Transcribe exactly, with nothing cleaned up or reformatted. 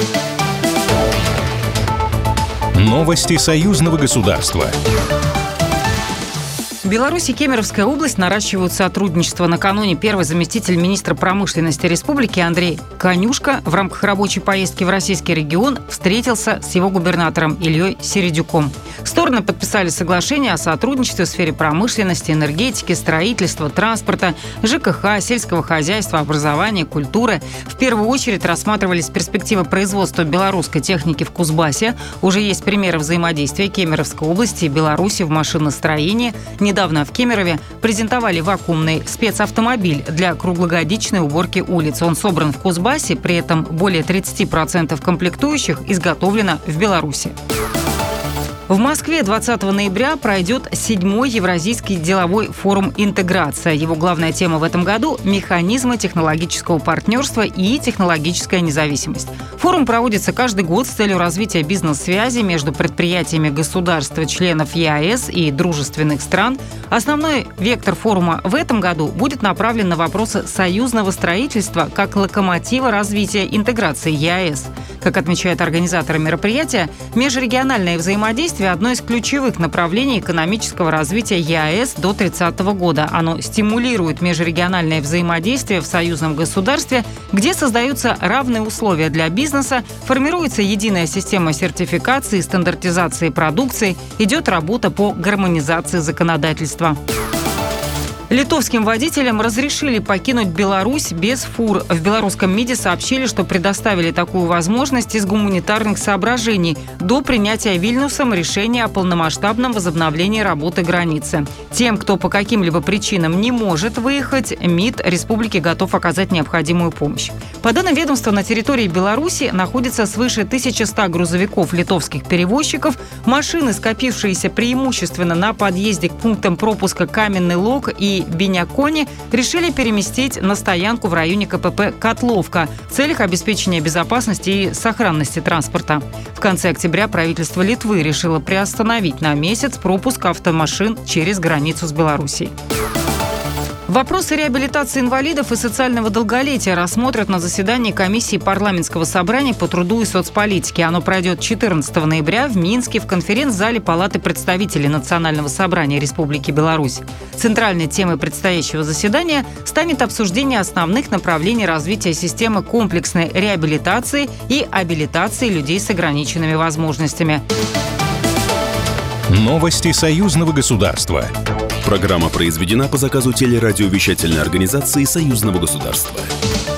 Новости союзного государства. В Беларуси Кемеровская область наращивают сотрудничество. Накануне первый заместитель министра промышленности республики Андрей Конюшко в рамках рабочей поездки в российский регион встретился с его губернатором Ильей Середюком. Стороны подписали соглашение о сотрудничестве в сфере промышленности, энергетики, строительства, транспорта, ЖКХ, сельского хозяйства, образования, культуры. В первую очередь рассматривались перспективы производства белорусской техники в Кузбассе. Уже есть примеры взаимодействия Кемеровской области и Беларуси в машиностроении. Недавно в Кемерове презентовали вакуумный спецавтомобиль для круглогодичной уборки улиц. Он собран в Кузбассе, при этом более тридцать процентов комплектующих изготовлено в Беларуси. В Москве двадцатого ноября пройдет седьмой Евразийский деловой форум «Интеграция». Его главная тема в этом году – механизмы технологического партнерства и технологическая независимость. Форум проводится каждый год с целью развития бизнес-связи между предприятиями государств-членов ЕАЭС и дружественных стран. Основной вектор форума в этом году будет направлен на вопросы союзного строительства как локомотива развития интеграции ЕАЭС. Как отмечают организаторы мероприятия, межрегиональное взаимодействие – одно из ключевых направлений экономического развития ЕАЭС до тридцатого года. Оно стимулирует межрегиональное взаимодействие в союзном государстве, где создаются равные условия для бизнеса, формируется единая система сертификации и стандартизации продукции, идет работа по гармонизации законодательства. Литовским водителям разрешили покинуть Беларусь без фур. В белорусском МИДе сообщили, что предоставили такую возможность из гуманитарных соображений до принятия Вильнюсом решения о полномасштабном возобновлении работы границы. Тем, кто по каким-либо причинам не может выехать, МИД республики готов оказать необходимую помощь. По данным ведомства, на территории Беларуси находится свыше тысячи ста грузовиков литовских перевозчиков, машины, скопившиеся преимущественно на подъезде к пунктам пропуска Каменный Лог и Бенякони, решили переместить на стоянку в районе КПП «Котловка» в целях обеспечения безопасности и сохранности транспорта. В конце октября правительство Литвы решило приостановить на месяц пропуск автомашин через границу с Белоруссией. Вопросы реабилитации инвалидов и социального долголетия рассмотрят на заседании комиссии парламентского собрания по труду и соцполитике. Оно пройдет четырнадцатого ноября в Минске в конференц-зале Палаты представителей Национального собрания Республики Беларусь. Центральной темой предстоящего заседания станет обсуждение основных направлений развития системы комплексной реабилитации и абилитации людей с ограниченными возможностями. Новости союзного государства. Программа произведена по заказу телерадиовещательной организации Союзного государства.